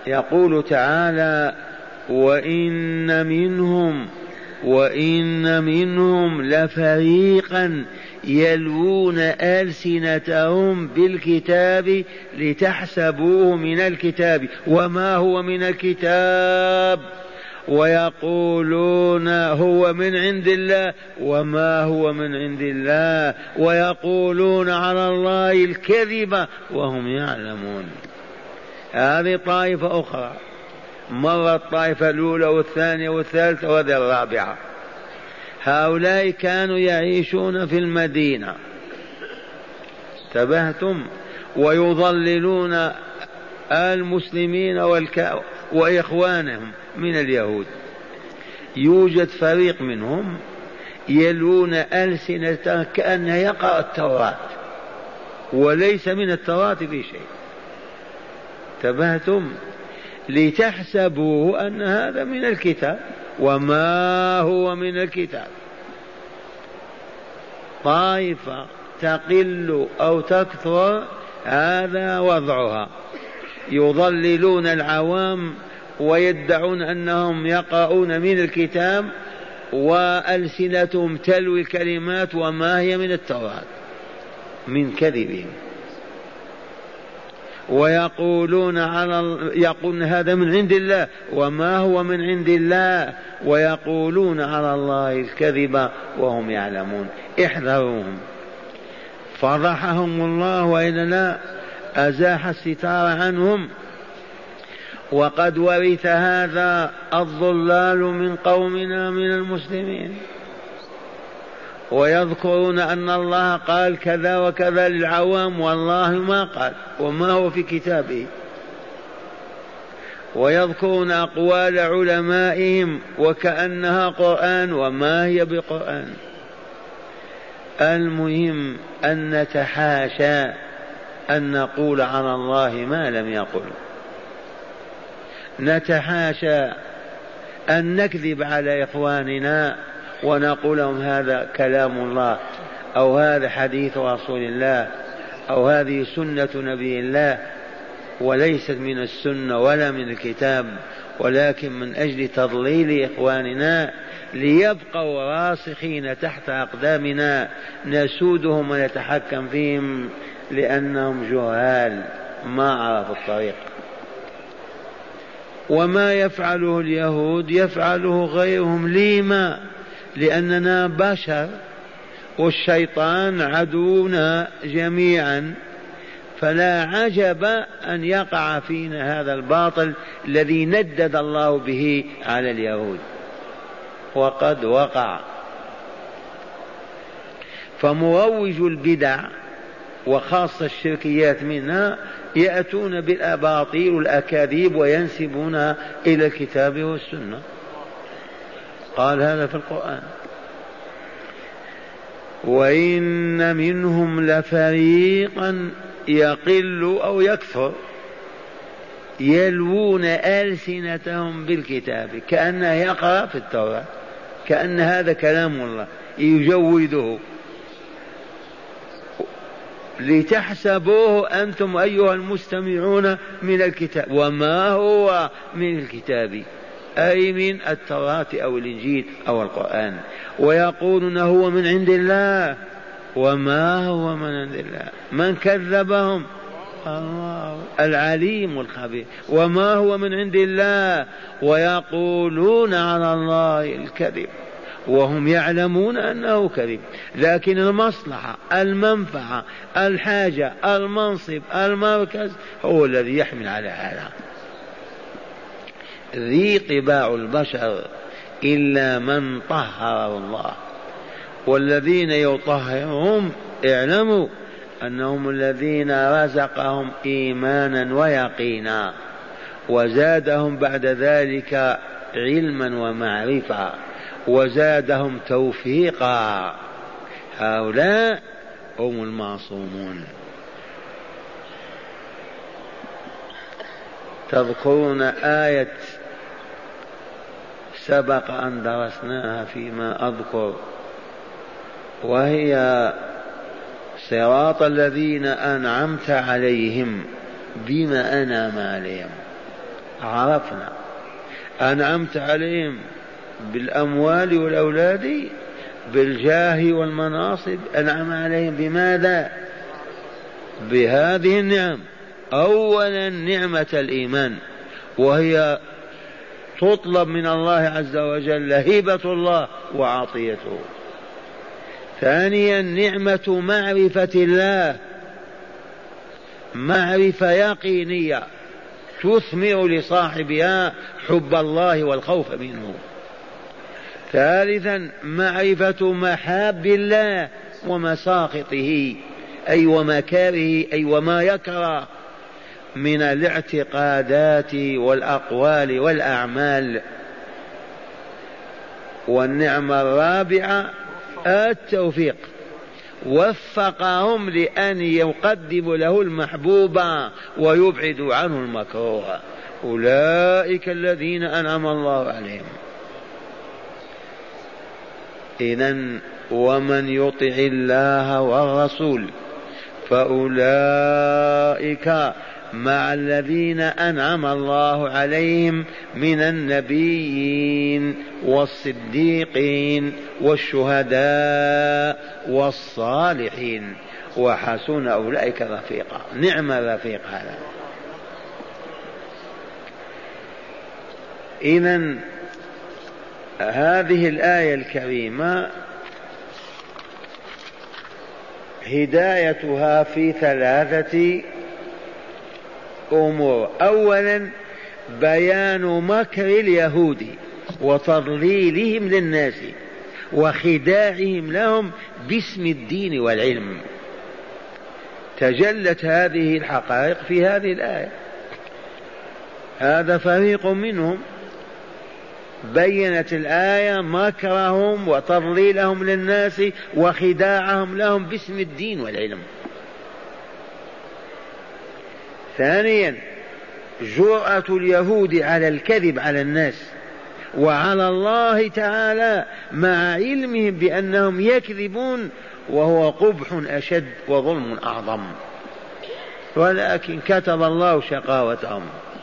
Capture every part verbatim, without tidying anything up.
يقول تعالى: وإن منهم وإن منهم لفريقا يلوون ألسنتهم بالكتاب لتحسبوه من الكتاب وما هو من الكتاب ويقولون هو من عند الله وما هو من عند الله ويقولون على الله الكذب وهم يعلمون. هذه طائفة أخرى، مرة الطائفة الأولى والثانية والثالثة وهذه الرابعة. هؤلاء كانوا يعيشون في المدينة، انتبهتم، ويضللون المسلمين والك... وإخوانهم من اليهود. يوجد فريق منهم يلون ألسنة كأن يقرأ التوراة وليس من التوراة في شيء، انتبهتم، لتحسبوه أن هذا من الكتاب وما هو من الكتاب. طائفة تقل أو تكثر هذا وضعها، يضللون العوام ويدعون أنهم يقرؤون من الكتاب وألسنتهم تلوي الكلمات وما هي من التوراة من كذبهم. ويقولون على يقولون هذا من عند الله وما هو من عند الله ويقولون على الله الكذب وهم يعلمون. احذروهم. فضحهم الله وإلا لا، أزاح الستار عنهم. وقد ورث هذا الضلال من قومنا من المسلمين، ويذكرون أن الله قال كذا وكذا للعوام والله ما قال وما هو في كتابه، ويذكرون أقوال علمائهم وكأنها قرآن وما هي بقرآن. المهم أن نتحاشى أن نقول على الله ما لم يقل، نتحاشى أن نكذب على إخواننا ونقول لهم هذا كلام الله أو هذا حديث رسول الله أو هذه سنة نبي الله، وليست من السنة ولا من الكتاب، ولكن من أجل تضليل إخواننا ليبقوا راسخين تحت أقدامنا نسودهم ونتحكم فيهم لأنهم جهال ما عرفوا الطريق. وما يفعله اليهود يفعله غيرهم. لما؟ لأننا بشر والشيطان عدونا جميعا، فلا عجب أن يقع فينا هذا الباطل الذي ندد الله به على اليهود، وقد وقع. فمروج البدع وخاصة الشركيات منها يأتون بالأباطيل والأكاذيب وينسبونها إلى الكتاب والسنة. قال هذا في القرآن: وإن منهم لفريقا يقل أو يكثر يلوون ألسنتهم بالكتاب كأنه يقرأ في التوراة، كأن هذا كلام الله يجوده، لتحسبوه أنتم أيها المستمعون من الكتاب وما هو من الكتاب، أي من التوراة أو الإنجيل أو القرآن، ويقولون هو من عند الله وما هو من عند الله. من كذبهم؟ الله العليم الخبير. وما هو من عند الله، ويقولون على الله الكذب وهم يعلمون أنه كذب، لكن المصلحة المنفعة الحاجة المنصب المركز هو الذي يحمل على هذا. ذي طباع البشر إلا من طهر الله، والذين يطهرهم اعلموا أنهم الذين رزقهم إيمانا ويقينا وزادهم بعد ذلك علما ومعرفة وزادهم توفيقا، هؤلاء هم المعصومون. تذكرون آية سبق أن درسناها فيما أذكر، وهي صراط الذين أنعمت عليهم بما أنعم عليهم. عرفنا. أنعمت عليهم بالأموال والأولاد، بالجاه والمناصب، أنعم عليهم بماذا؟ بهذه النعم. أولا نعمة الإيمان، وهي تطلب من الله عز وجل، هبة الله وعطيته. ثانيا نعمة معرفة الله، معرفة يقينية تثمر لصاحبها حب الله والخوف منه. ثالثا معرفة محاب الله ومساخطه، أي ومكاره، أي وما يكره من الاعتقادات والأقوال والأعمال. والنعمة الرابعة التوفيق، وفقهم لأن يقدموا له المحبوب ويبعدوا عنه المكروه. أولئك الذين أنعم الله عليهم. إذن ومن يطع الله والرسول فأولئك مع الذين أنعم الله عليهم من النبيين والصديقين والشهداء والصالحين وحسن أولئك رفيقا. نعم الرفيق هذا. إذن هذه الآية الكريمة هدايتها في ثلاثة أمور. أولا بيان مكر اليهود وتضليلهم للناس وخداعهم لهم باسم الدين والعلم. تجلت هذه الحقائق في هذه الآية. هذا فريق منهم، بينت الآية مكرهم وتضليلهم للناس وخداعهم لهم باسم الدين والعلم. ثانيا جرأة اليهود على الكذب على الناس وعلى الله تعالى مع علمهم بأنهم يكذبون، وهو قبح أشد وظلم أعظم، ولكن كتب الله شقاوتهم.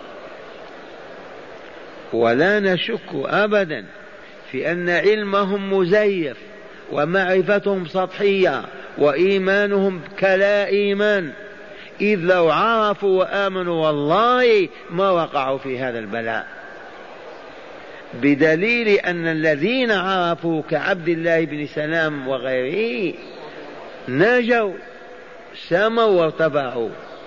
ولا نشك أبدا في أن علمهم مزيف ومعرفتهم سطحية وإيمانهم كلا إيمان، إذ لو عرفوا وآمنوا والله ما وقعوا في هذا البلاء، بدليل أن الذين عرفوا كعبد الله بن سلام وغيره نجوا سموا وارتفعوا.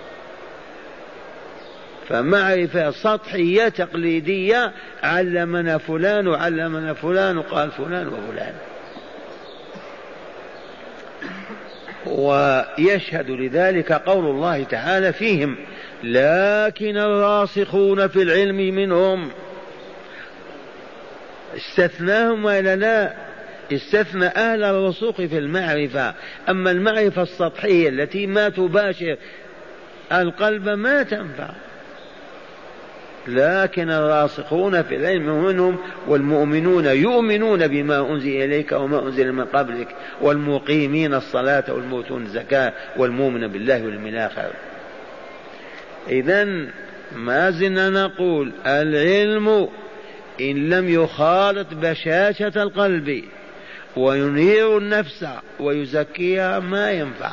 فمعرفة سطحية تقليدية، علمنا فلان وعلمنا فلان وقال فلان وفلان. ويشهد لذلك قول الله تعالى فيهم: لكن الراسخون في العلم منهم. استثناهم ولا لا؟ استثنى أهل الرسوخ في المعرفة. أما المعرفة السطحية التي ما تباشر القلب ما تنفع. لكن الراسخون في العلم منهم، والمؤمنون يؤمنون بما أنزل إليك وما أنزل من قبلك، والمقيمين الصلاة والمؤتون الزكاة والمؤمن بالله واليوم الآخر. إذن ما زلنا نقول العلم إن لم يخالط بشاشة القلب وينير النفس ويزكيها ما ينفع.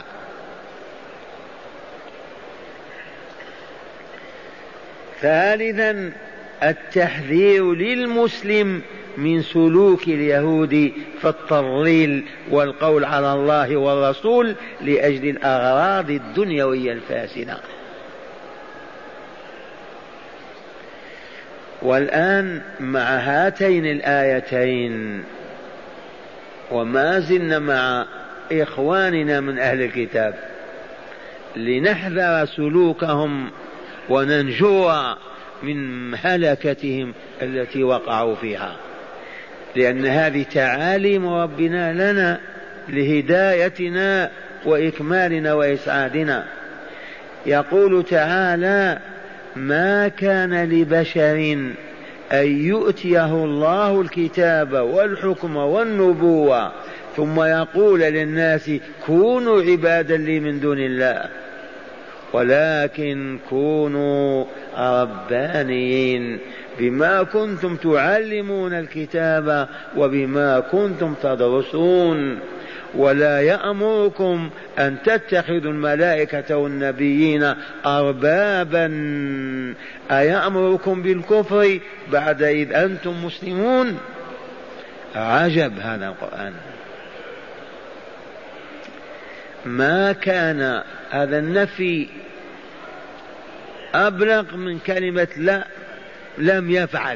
ثالثا التحذير للمسلم من سلوك اليهود في التضليل والقول على الله والرسول لأجل الأغراض الدنيوية الفاسدة. والآن مع هاتين الآيتين وما زلنا مع إخواننا من أهل الكتاب لنحذر سلوكهم وننجو من هلكتهم التي وقعوا فيها، لأن هذه تعاليم ربنا لنا لهدايتنا وإكمالنا وإسعادنا. يقول تعالى: ما كان لبشر أن يؤتيه الله الكتاب والحكم والنبوة ثم يقول للناس كونوا عبادا لي من دون الله ولكن كونوا ربانيين بما كنتم تعلمون الكتاب وبما كنتم تدرسون. ولا يأمركم أن تتخذوا الملائكة والنبيين أربابا، أيأمركم بالكفر بعد إذ أنتم مسلمون؟ عجب هذا القرآن. ما كان هذا النفي أبلغ من كلمة لا، لم يفعل.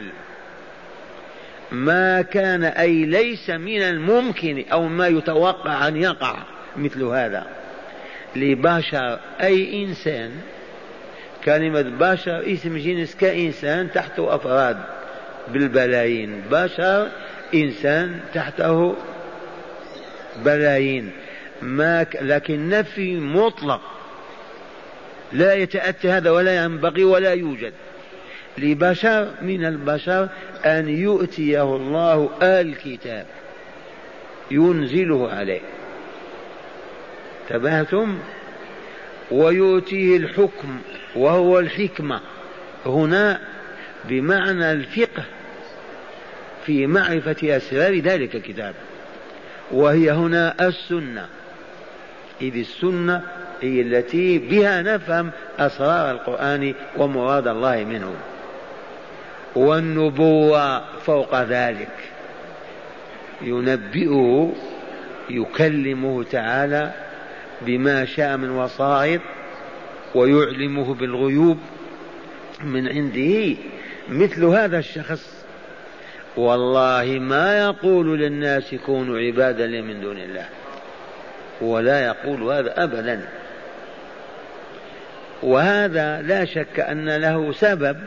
ما كان أي ليس من الممكن أو ما يتوقع أن يقع مثل هذا لبشر أي إنسان. كلمة بشر اسم جنس كإنسان تحته أفراد بالبلايين، بشر إنسان تحته بلايين. ما ك... لكن نفي مطلق لا يتأتى هذا ولا ينبغي ولا يوجد لبشر من البشر أن يؤتيه الله الكتاب ينزله عليه، تبهتم، ويؤتيه الحكم وهو الحكمة هنا بمعنى الفقه في معرفة أسرار ذلك الكتاب، وهي هنا السنة، إذ السنة هي التي بها نفهم أسرار القرآن ومراد الله منه. والنبوة فوق ذلك، ينبئه يكلمه تعالى بما شاء من وصائد ويعلمه بالغيوب من عنده. مثل هذا الشخص والله ما يقول للناس كونوا عبادا لي من دون الله، ولا يقول هذا أبدا. وهذا لا شك أن له سبب.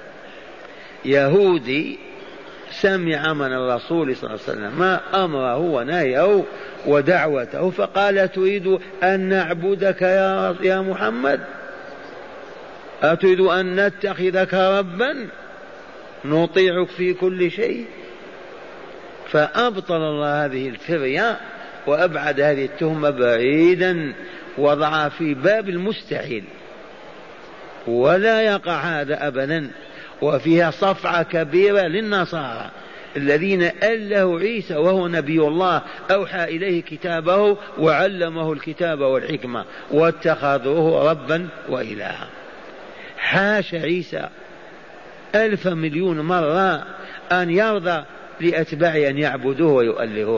يهودي سمع من الرسول صلى الله عليه وسلم ما أمره ونهيه ودعوته، فقال تريد أن نعبدك يا محمد؟ أتريد أن نتخذك ربا نطيعك في كل شيء؟ فأبطل الله هذه الفرية وأبعد هذه التهمة بعيدا، وضع في باب المستحيل، ولا يقع هذا أبدا. وفيها صفعة كبيرة للنصارى الذين أله عيسى وهو نبي الله، أوحى إليه كتابه وعلمه الكتاب والحكمة واتخذوه ربا وإلها. حاش عيسى ألف مليون مرة أن يرضى لأتباعه أن يعبدوه ويؤلهوه.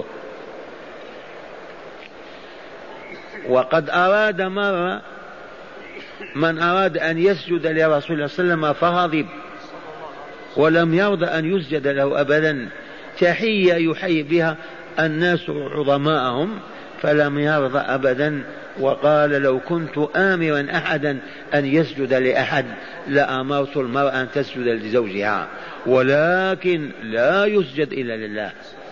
وقد أراد مرة من أراد أن يسجد لرسول الله صلى الله عليه وسلم فغضب ولم يرضى أن يسجد له أبدا، تحية يحيي بها الناس عظماءهم، فلم يرضى أبدا، وقال لو كنت آمرا أحدا أن يسجد لأحد لأمرت المرأة أن تسجد لزوجها، ولكن لا يسجد إلا لله،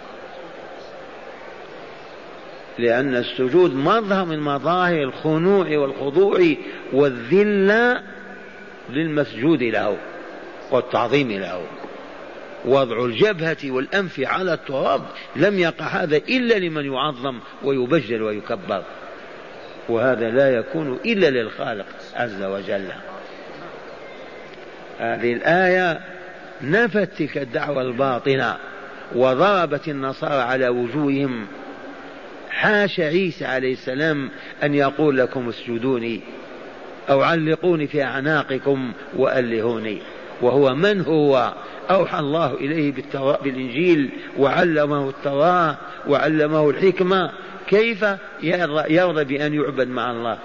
لأن السجود مظهر من مظاهر الخنوع والخضوع والذلة للمسجود له والتعظيم له. وضع الجبهة والأنف على التراب لم يقع هذا إلا لمن يعظم ويبجل ويكبر، وهذا لا يكون إلا للخالق عز وجل. هذه الآية نفت تلك الدعوة الباطنة وضربت النصارى على وجوههم. حاش عيسى عليه السلام أن يقول لكم اسجدوني أو علقوني في أعناقكم وألهوني، وهو من هو؟ أوحى الله إليه بالإنجيل وعلمه التوراة وعلمه الحكمة، كيف يرضى بأن يعبد مع الله؟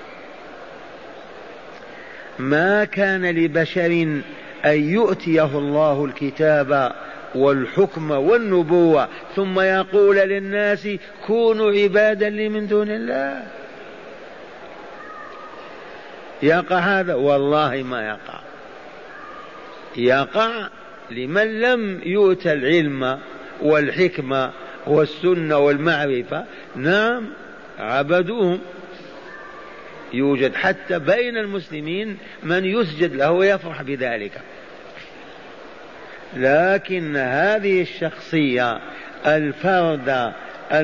ما كان لبشر أن يؤتيه الله الكتاب والحكم والنبوة ثم يقول للناس كونوا عبادا لي من دون الله. يقع هذا؟ والله ما يقع. يقع لمن لم يؤت العلم والحكمة والسنة والمعرفة، نعم عبدوهم. يوجد حتى بين المسلمين من يسجد له ويفرح بذلك، لكن هذه الشخصية الفردة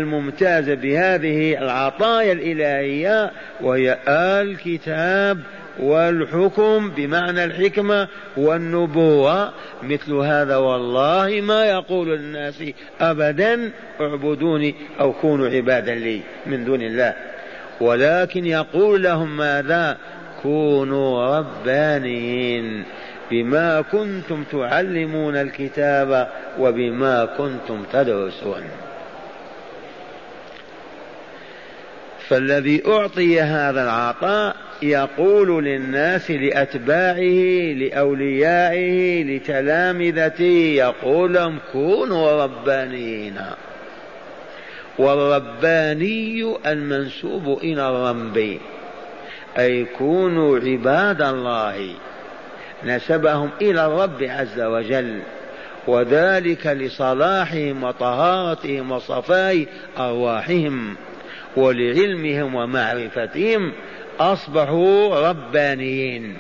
الممتازة بهذه العطايا الإلهية وهي الكتاب والحكم بمعنى الحكمة والنبوة مثل هذا والله ما يقول للناس أبدا اعبدوني أو كونوا عبادا لي من دون الله، ولكن يقول لهم ماذا؟ كونوا ربانيين بما كنتم تعلمون الكتاب وبما كنتم تدرسون. فالذي أعطي هذا العطاء يقول للناس لأتباعه لأوليائه لتلامذته يقول لهم كونوا ربانيين. والرباني المنسوب إلى الرب أي كونوا عباد الله، نسبهم إلى الرب عز وجل، وذلك لصلاحهم وطهارتهم وصفاء أرواحهم ولعلمهم ومعرفتهم أصبحوا ربانيين،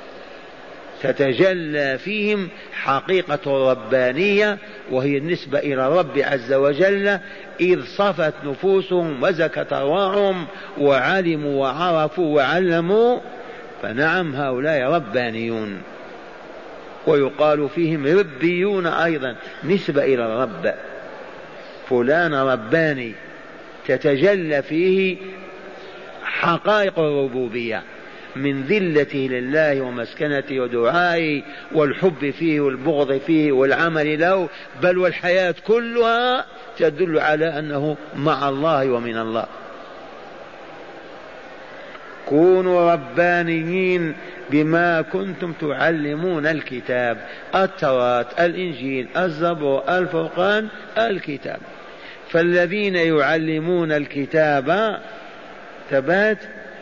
تتجلى فيهم حقيقة الربانية وهي النسبة إلى الرب عز وجل، إذ صفت نفوسهم وزكت أرواحهم وعلموا وعرفوا وعلموا، فنعم هؤلاء ربانيون. ويقال فيهم ربيون أيضا، نسبة إلى الرب، فلان رباني تتجلى فيه حقائق الربوبية من ذلته لله ومسكنته ودعائه والحب فيه والبغض فيه والعمل له، بل والحياة كلها تدل على أنه مع الله ومن الله. كونوا ربانيين بما كنتم تعلمون الكتاب، التوراة الإنجيل الزبور الفرقان الكتاب. فالذين يعلمون الكتاب ثبات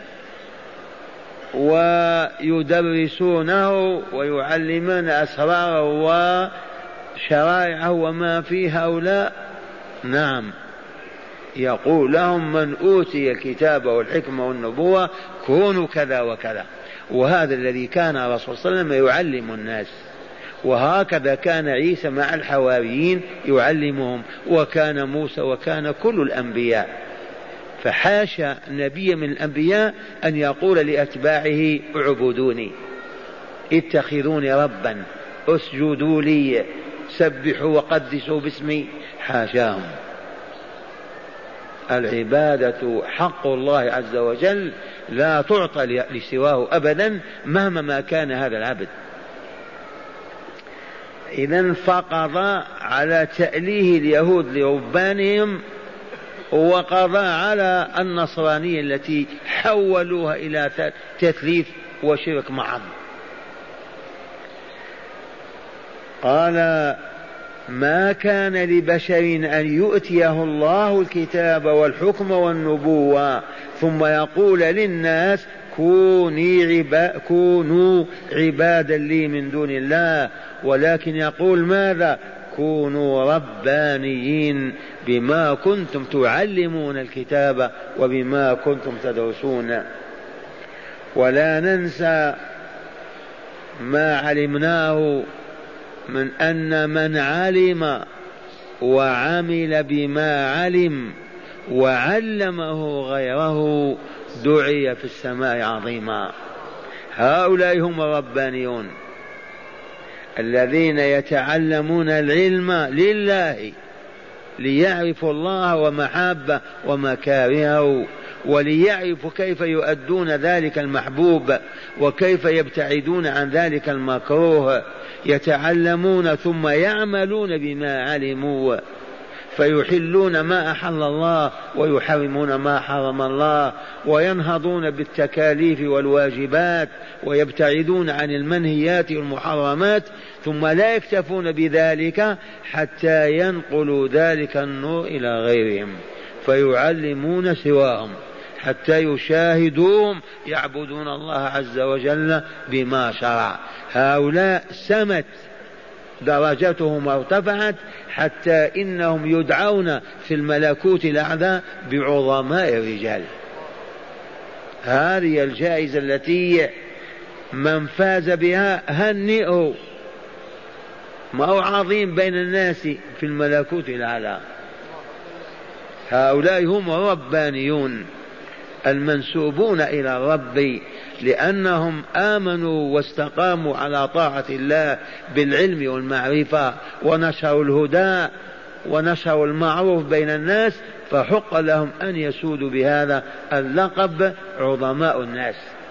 ويدرسونه ويعلمون أسراره وشرائعه وما في هؤلاء، نعم يقول لهم من أوتي الكتاب والحكمة والنبوة كونوا كذا وكذا. وهذا الذي كان الرسول صلى الله عليه وسلم يعلم الناس، وهكذا كان عيسى مع الحواريين يعلمهم، وكان موسى وكان كل الأنبياء. فحاشا نبي من الأنبياء أن يقول لأتباعه اعبدوني، اتخذوني ربا، اسجدوا لي، سبحوا وقدسوا باسمي، حاشاهم. العبادة حق الله عز وجل لا تعطى لسواه أبدا مهما ما كان هذا العبد. إذن فقضى على تأليه اليهود لربانهم، وقضى على النصرانية التي حولوها إلى تثليث وشرك معهم. قال ما كان لبشر أن يؤتيه الله الكتاب والحكم والنبوة ثم يقول للناس كوني عبا كونوا عبادا لي من دون الله، ولكن يقول ماذا؟ كونوا ربانيين بما كنتم تعلمون الكتاب وبما كنتم تدرسون. ولا ننسى ما علمناه من أن من علم وعمل بما علم وعلمه غيره دعي في السماء عظيما. هؤلاء هم الربانيون الذين يتعلمون العلم لله ليعرفوا الله ومحابه ومكارهه، وليعرفوا كيف يؤدون ذلك المحبوب وكيف يبتعدون عن ذلك المكروه. يتعلمون ثم يعملون بما علموا، فيحلون ما أحل الله ويحرمون ما حرم الله، وينهضون بالتكاليف والواجبات ويبتعدون عن المنهيات والمحرمات، ثم لا يكتفون بذلك حتى ينقلوا ذلك النور إلى غيرهم، فيعلمون سواهم حتى يشاهدوهم يعبدون الله عز وجل بما شرع. هؤلاء سمت درجتهم وارتفعت حتى إنهم يدعون في الملكوت الأعلى بعظماء الرجال. هذه الجائزة التي من فاز بها هنئه، ما هو عظيم بين الناس في الملكوت الأعلى. هؤلاء هم الربانيون المنسوبون إلى الرب، لأنهم آمنوا واستقاموا على طاعة الله بالعلم والمعرفة ونشروا الهدى ونشروا المعروف بين الناس، فحق لهم أن يسودوا بهذا اللقب عظماء الناس.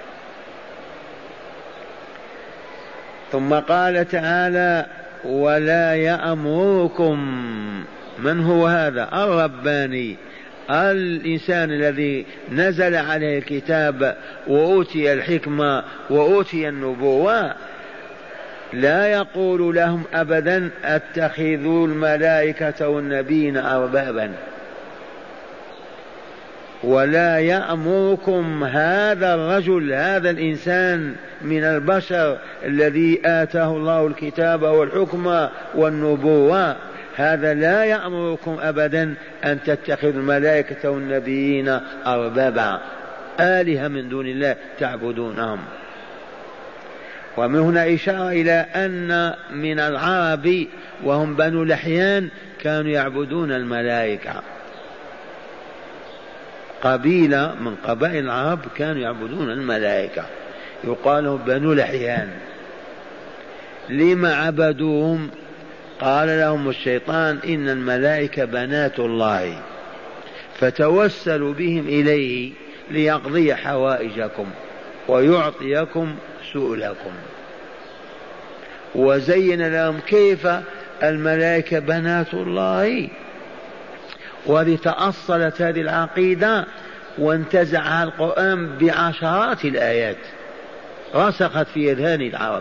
ثم قال تعالى: ولا يأمركم. من هو هذا؟ الرباني، الإنسان الذي نزل عليه الكتاب وأوتي الحكمة وأوتي النبوة، لا يقول لهم أبدا اتخذوا الملائكة والنبيين أربابا. ولا يأمركم هذا الرجل، هذا الإنسان من البشر الذي آتاه الله الكتاب والحكمة والنبوة، هذا لا يأمركم أبدا أن تتخذوا الملائكة والنبيين أربابا، آلهة من دون الله تعبدونهم. ومن هنا إشارة إلى أن من العرب وهم بنو لحيان كانوا يعبدون الملائكة، قبيلة من قبائل العرب كانوا يعبدون الملائكة، يقال بنو لحيان. لما عبدوهم؟ قال لهم الشيطان: إن الملائكة بنات الله، فتوسلوا بهم إليه ليقضي حوائجكم ويعطيكم سؤلكم. وزين لهم كيف الملائكة بنات الله، وهذه تأصلت هذه العقيدة وانتزعها القرآن بعشرات الآيات، رسخت في أذهان العرب.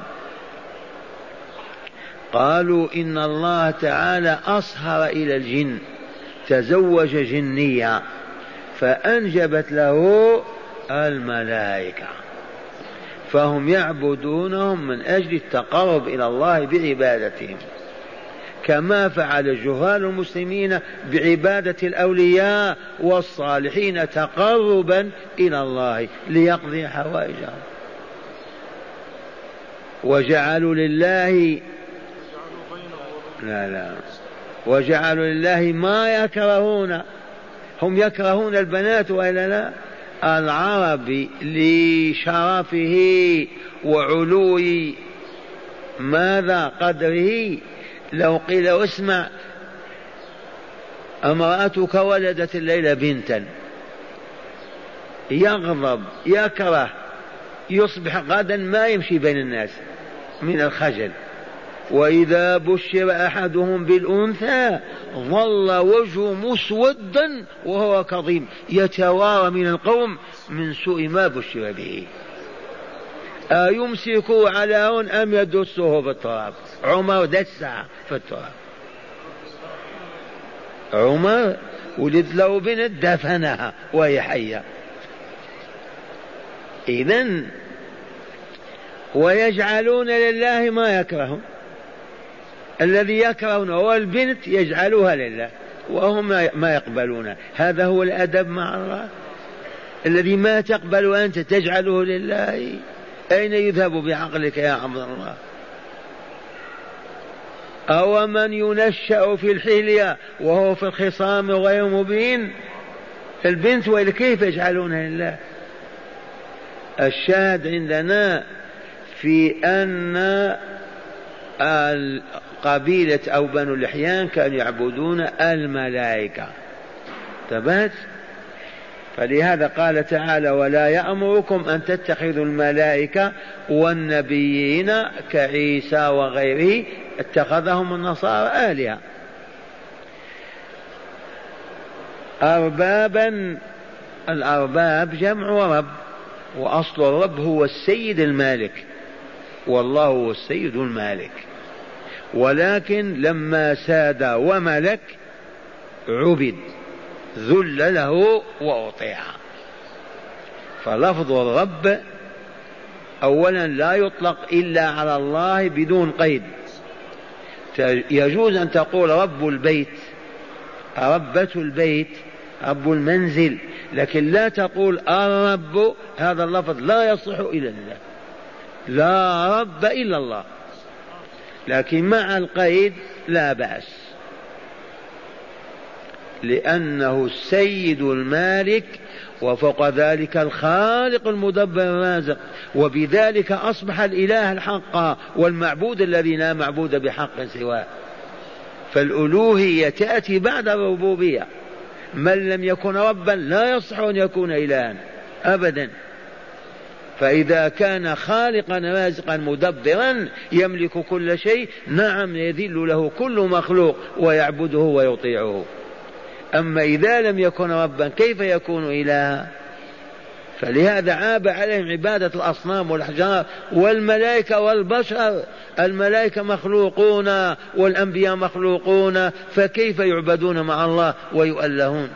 قالوا إن الله تعالى أصهر إلى الجن، تزوج جنية فأنجبت له الملائكة، فهم يعبدونهم من أجل التقرب إلى الله بعبادتهم، كما فعل جهال المسلمين بعبادة الأولياء والصالحين تقربا إلى الله ليقضي حوائجهم. وجعلوا لله لا لا وجعلوا لله ما يكرهون، هم يكرهون البنات وإلا لا؟ العربي لشرفه وعلو ماذا قدره، لو قيل اسمع امرأتك ولدت الليلة بنتا، يغضب يكره، يصبح غدا ما يمشي بين الناس من الخجل. وإذا بشر أحدهم بالأنثى ظل وجهه مسودا وهو كظيم يتوارى من القوم من سوء ما بشر به. أيمسكوا على هون أم يدسه في التراب؟ عمر دس في التراب، عمر ولد له بنت دفنها وهي حية. إذن ويجعلون لله ما يكرهون، الذي يكرهون هو البنت يجعلوها لله وهم ما يقبلون. هذا هو الأدب مع الله، الذي ما تقبل أنت تجعله لله. أين يذهب بعقلك يا عبد الله؟ أو من ينشأ في الحلية وهو في الخصام غير مبين، البنت كيف يجعلونها لله؟ الشاهد عندنا في أن قبيلة أو بنو لحيان كانوا يعبدون الملائكة. تبات. فلهذا قال تعالى: ولا يأمركم أن تتخذوا الملائكة والنبيين كعيسى وغيره اتخذهم النصارى آلهة أربابا. الأرباب جمع رب، وأصل الرب هو السيد المالك، والله هو السيد المالك، ولكن لما ساد وملك عبد ذل له وأطيع. فلفظ الرب أولا لا يطلق إلا على الله بدون قيد. يجوز أن تقول رب البيت، ربة البيت، رب المنزل، لكن لا تقول الرب. هذا اللفظ لا يصح إلا الله، لا رب إلا الله، لكن مع القيد لا بأس. لأنه السيد المالك وفوق ذلك الخالق المدبر الرازق، وبذلك أصبح الإله الحق والمعبود الذي لا معبود بحق سواه. فالألوهية تأتي بعد الربوبية. من لم يكن ربا لا يصح أن يكون إلها أبدا. فإذا كان خالقا رازقا مدبرا يملك كل شيء، نعم يذل له كل مخلوق ويعبده ويطيعه. أما إذا لم يكن ربا كيف يكون إلها؟ فلهذا عاب عليهم عبادة الأصنام والأحجار والملائكة والبشر. الملائكة مخلوقون والأنبياء مخلوقون، فكيف يعبدون مع الله ويؤلهون؟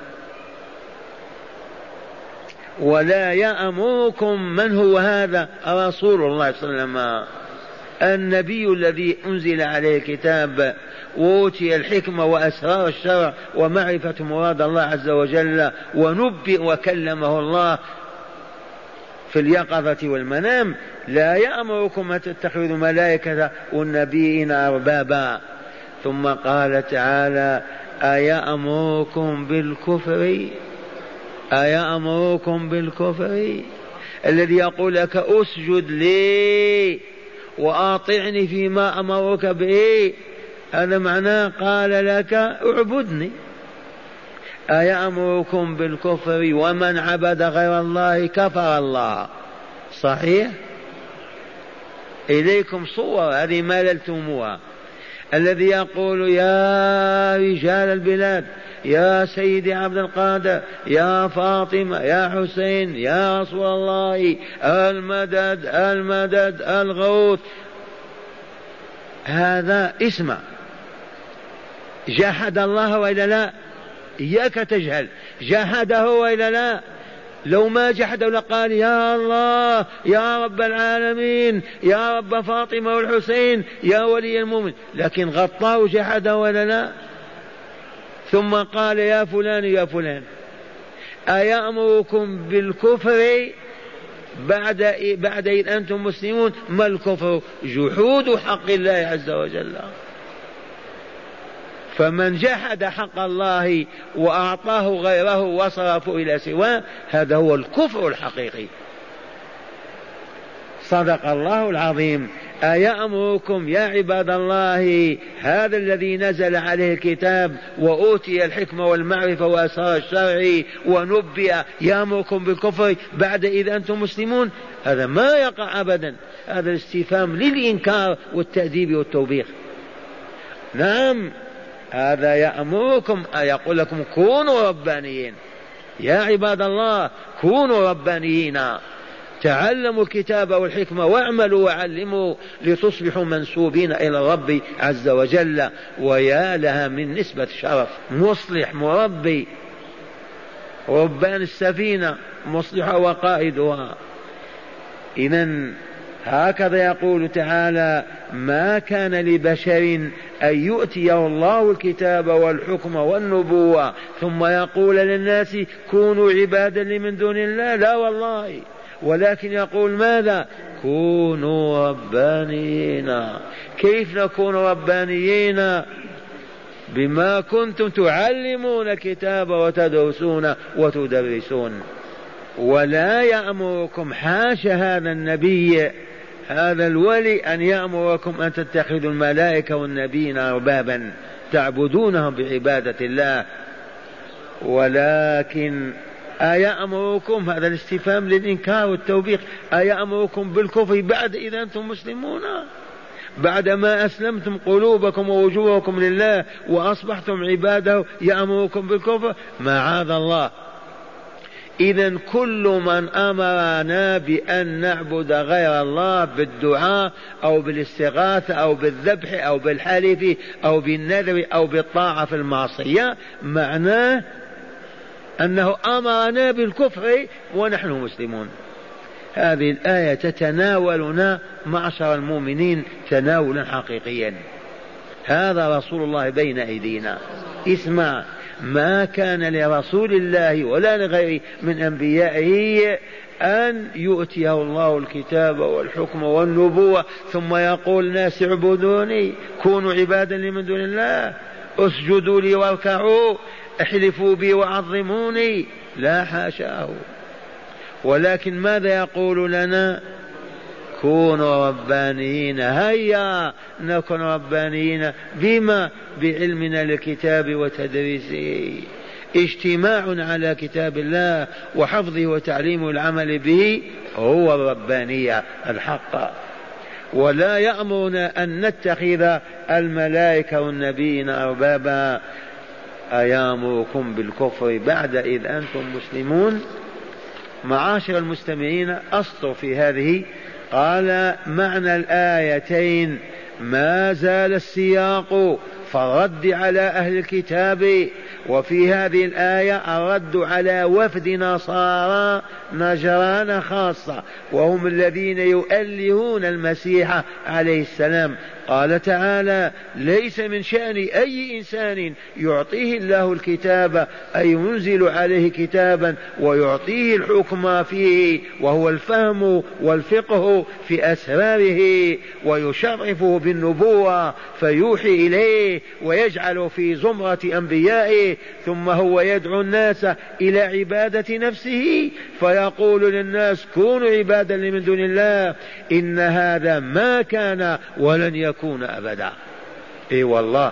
ولا يأمركم، من هو هذا؟ رسول الله صلى الله عليه وسلم، النبي الذي أنزل عليه الكتاب وأوتي الحكمة وأسرار الشرع ومعرفة مراد الله عز وجل، ونبئ وكلمه الله في اليقظة والمنام. لا يأمركم أن تتخذوا ملائكة والنبيين أربابا. ثم قال تعالى: أيأمركم بالكفر أيأمركم بالكفر الذي يقول لك أسجد لي وأطعني فيما أمرك به، هذا معناه قال لك اعبدني. أيأمركم بالكفر ومن عبد غير الله كفر الله. صحيح؟ إليكم صور هذه ما للتموها. الذي يقول يا رجال البلاد، يا سيدي عبد القادر، يا فاطمة، يا حسين، يا رسول الله، المدد المدد الغوث، هذا اسمه جحد الله وإلا لا؟ إياك تجهل، جحده وإلا لا؟ لو ما جحده لقال يا الله يا رب العالمين يا رب فاطمة والحسين يا ولي المؤمن، لكن غطاه جحده ولا لا؟ ثم قال يا فلان يا فلان. أيأمركم بالكفر بعد بعد إذ أنتم مسلمون؟ ما الكفر؟ جحود حق الله عز وجل. فمن جحد حق الله وأعطاه غيره وصرفه إلى سواه، هذا هو الكفر الحقيقي. صدق الله العظيم. أيأمركم يا عباد الله، هذا الذي نزل عليه الكتاب وأوتي الحكمة والمعرفة وأسرار الشرع ونبئ، يأمركم بالكفر بعد إذ أنتم مسلمون؟ هذا ما يقع أبدا. هذا الاستفهام للإنكار والتأديب والتوبيخ. نعم، هذا يأمركم، يقول لكم كونوا ربانيين يا عباد الله، كونوا ربانيين، تعلموا الكتاب والحكمة واعملوا وعلموا لتصبحوا منسوبين إلى الرب عز وجل. ويا لها من نسبة شرف، مصلح مربي، ربان السفينة مصلحة وقائدها. إذن هكذا يقول تعالى: ما كان لبشر أن يؤتيه الله الكتاب والحكم والنبوة ثم يقول للناس كونوا عبادا لمن دون الله. لا والله، ولكن يقول ماذا؟ كونوا ربانيين. كيف نكون ربانيين؟ بما كنتم تعلمون الكتاب وتدرسون وتدرسون. ولا يأمركم، حاشا هذا النبي هذا الولي أن يأمركم أن تتخذوا الملائكة والنبيين أربابا تعبدونهم بعبادة الله. ولكن أيأمركم، هذا الاستفهام للإنكار والتوبيخ، أيأمركم بالكفر بعد إذا أنتم مسلمون؟ بعدما أسلمتم قلوبكم ووجوهكم لله وأصبحتم عباده يأمركم بالكفر؟ معاذ الله. إذن كل من أمرنا بأن نعبد غير الله بالدعاء أو بالاستغاثة أو بالذبح أو بالحلف أو بالنذر أو بالطاعة في المعصية، معناه أنه أمرنا بالكفر ونحن مسلمون. هذه الآية تتناولنا معشر المؤمنين تناولا حقيقيا. هذا رسول الله بين أيدينا. اسمع، ما كان لرسول الله ولا لغيره من أنبيائه أن يؤتيه الله الكتاب والحكم والنبوة ثم يقول الناس اعبدوني كونوا عبادا لمن دون الله. اسجدوا لي واركعوا احلفوا بي وعظموني، لا حاشاه. ولكن ماذا يقول لنا؟ كونوا ربانيين. هيا نكون ربانيين. بما؟ بعلمنا للكتاب وتدريسه، اجتماع على كتاب الله وحفظه وتعليمه والعمل به هو الربانية الحق. ولا يأمرنا أن نتخذ الملائكة والنبيين أربابا. أيامركم بالكفر بعد إذ أنتم مسلمون. معاشر المستمعين، أسطر في هذه. قال معنى الآيتين ما زال السياق فالرد على أهل الكتاب، وفي هذه الآية الرد على وفد نصارى نجران خاصة، وهم الذين يؤلهون المسيح عليه السلام. قال تعالى ليس من شأن أي إنسان يعطيه الله الكتاب أي ينزل عليه كتابا ويعطيه الحكم فيه وهو الفهم والفقه في أسراره ويشرفه بالنبوة فيوحي إليه ويجعل في زمرة أنبيائه، ثم هو يدعو الناس إلى عبادة نفسه فيقول للناس كونوا عبادا من دون الله. إن هذا ما كان ولن يكون أبدا. إي والله.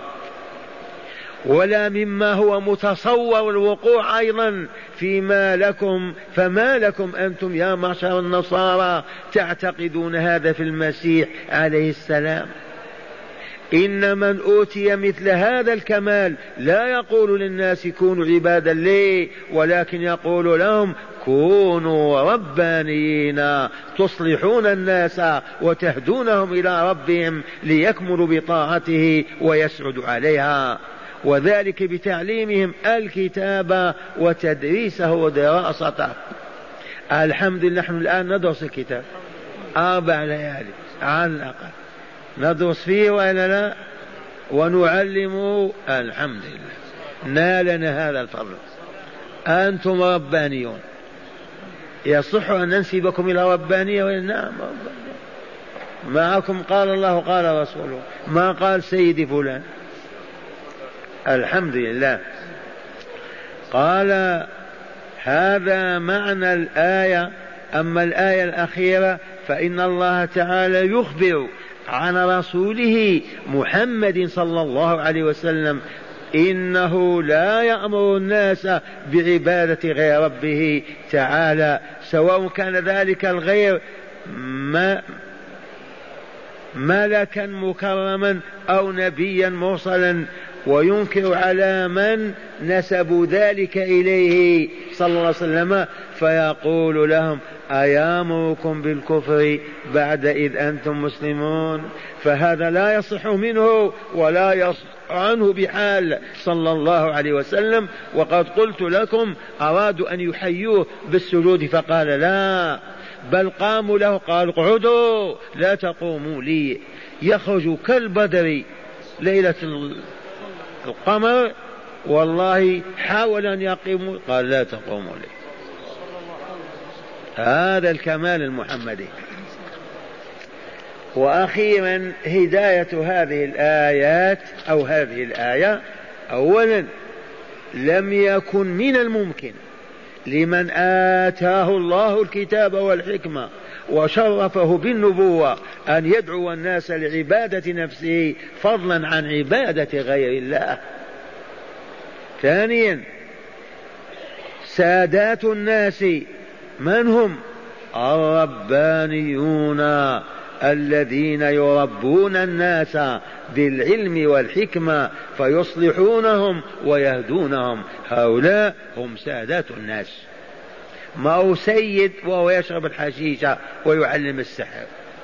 ولا مما هو متصور الوقوع أيضا فيما لكم. فما لكم أنتم يا معشر النصارى تعتقدون هذا في المسيح عليه السلام؟ إن من أوتي مثل هذا الكمال لا يقول للناس كونوا عبادا لي، ولكن يقول لهم كونوا ربانيين تصلحون الناس وتهدونهم إلى ربهم ليكملوا بطاعته ويسعدوا عليها، وذلك بتعليمهم الكتاب وتدريسه ودراسته. الحمد لله نحن الآن ندرس الكتاب أربع ليالي على الأقل، ندرس فيه وإلا لا، ونعلمه. الحمد لله نالنا هذا الفضل. أنتم ربانيون. يصح أن ننسبكم إلى ربانية وإلا؟ نعم ربانية. معكم قال الله قال رسوله، ما قال سيدي فلان. الحمد لله. قال هذا معنى الآية. أما الآية الأخيرة فإن الله تعالى يخبر عن رسوله محمد صلى الله عليه وسلم إنه لا يأمر الناس بعبادة غير ربه تعالى، سواء كان ذلك الغير ما ملكا مكرما أو نبيا مرسلا، وينكر على من نسبوا ذلك إليه صلى الله عليه وسلم فيقول لهم أيامركم بالكفر بعد إذ أنتم مسلمون. فهذا لا يصح منه ولا يصح عنه بحال صلى الله عليه وسلم. وقد قلت لكم أرادوا أن يحيوه بالسجود فقال لا، بل قاموا له قال اقعدوا لا تقوموا لي. يخرج كالبدر ليلة القمر، والله حاول أن يقيموا قال لا تقوموا لي. هذا الكمال المحمدي. وأخيرا هداية هذه الآيات أو هذه الآية. أولا لم يكن من الممكن لمن آتاه الله الكتاب والحكمة وشرفه بالنبوة أن يدعو الناس لعبادة نفسه فضلا عن عبادة غير الله. ثانيا سادات الناس من هم؟ الربانيون الذين يربون الناس بالعلم والحكمة فيصلحونهم ويهدونهم. هؤلاء هم سادات الناس. ما هو سيد وهو يشرب الحشيشة ويعلم السحر.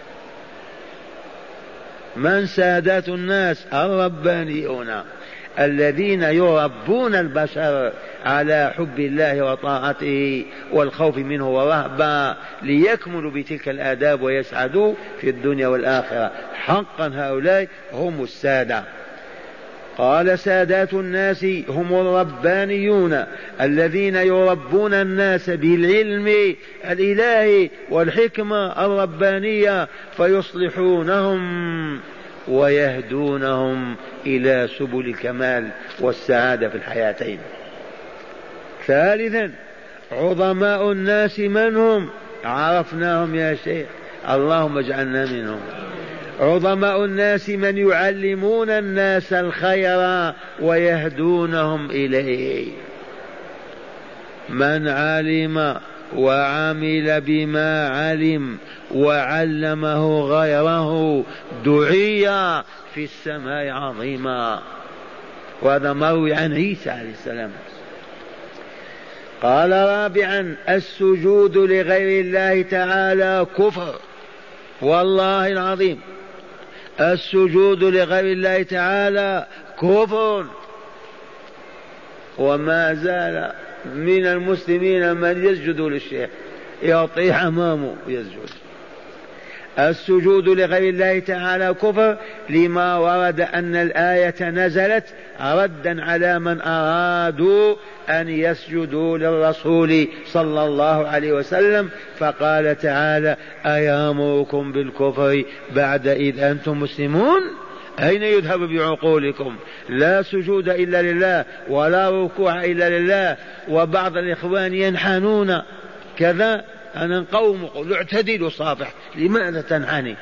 من سادات الناس؟ الربانيون الذين يربون البشر على حب الله وطاعته والخوف منه والرهبة ليكملوا بتلك الآداب ويسعدوا في الدنيا والآخرة. حقا هؤلاء هم السادة. قال سادات الناس هم الربانيون الذين يربون الناس بالعلم الإلهي والحكمة الربانية فيصلحونهم ويهدونهم إلى سبل الكمال والسعادة في الحياتين. ثالثا عظماء الناس من هم؟ عرفناهم يا شيخ، اللهم اجعلنا منهم. عظماء الناس من يعلمون الناس الخير ويهدونهم إليه. من علم وعمل بما علم وعلمه غيره دعي في السماء عظيما. وهذا مروي عن عيسى عليه السلام. قال رابعا السجود لغير الله تعالى كفر، والله العظيم السجود لغير الله تعالى كفر. وما زال من المسلمين من يسجد للشيخ، يطيح أمامه يسجد. السجود لغير الله تعالى كفر لما ورد أن الآية نزلت ردا على من أرادوا أن يسجدوا للرسول صلى الله عليه وسلم، فقال تعالى أيامركم بالكفر بعد إذ أنتم مسلمون؟ أين يذهب بعقولكم؟ لا سجود إلا لله ولا ركوع إلا لله. وبعض الإخوان ينحنون كذا، أنا قوم قل اعتدلوا صافح، لماذا تنحني؟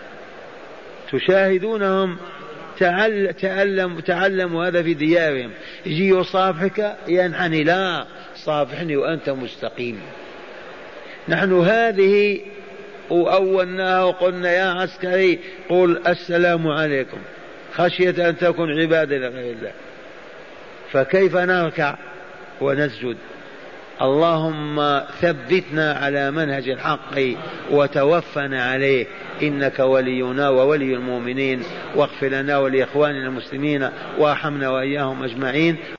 تشاهدونهم تعلم تعلموا هذا في ديارهم، يجي يصافحك ينحني، لا صافحني وأنت مستقيم. نحن هذه وأولناها وقلنا يا عسكري قل السلام عليكم خشية أن تكون عبادة لغير الله، فكيف نركع ونسجد؟ اللهم ثبتنا على منهج الحق وتوفنا عليه، إنك ولينا وولي المؤمنين، واغفر لنا ولإخواننا المسلمين وارحمنا وإياهم أجمعين.